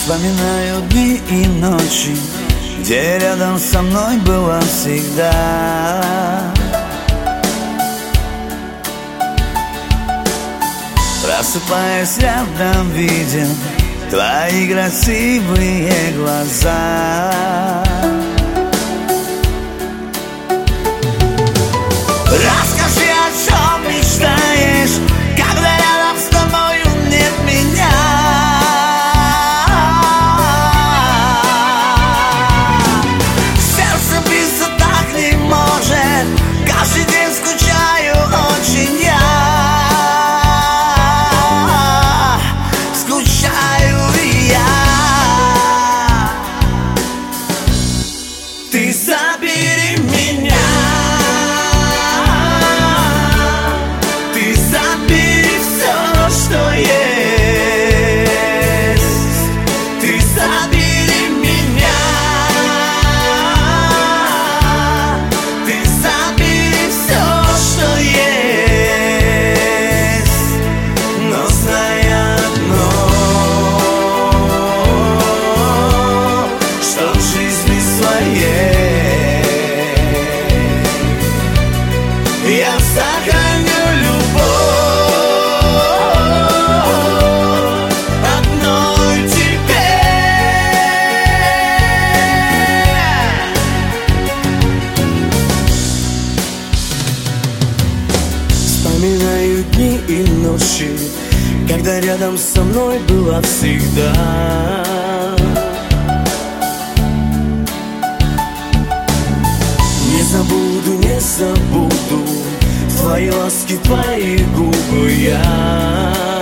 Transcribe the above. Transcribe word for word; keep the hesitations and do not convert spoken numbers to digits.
Вспоминаю дни и ночи, где рядом со мной была всегда. Просыпаясь рядом, видя твои красивые глаза. Расскажи, о чем мечтаешь, когда рядом с тобою нет меня. Сердце биться так не может, каждый день скучаю очень я. Скучаю я. Ты забери меня. Что есть, ты забери меня, ты забери все, что есть, но знай одно, что в жизни своей я сохраню любовь. Вспоминаю дни и ночи, когда рядом со мной была всегда. Не забуду, не забуду твои ласки, твои губы я.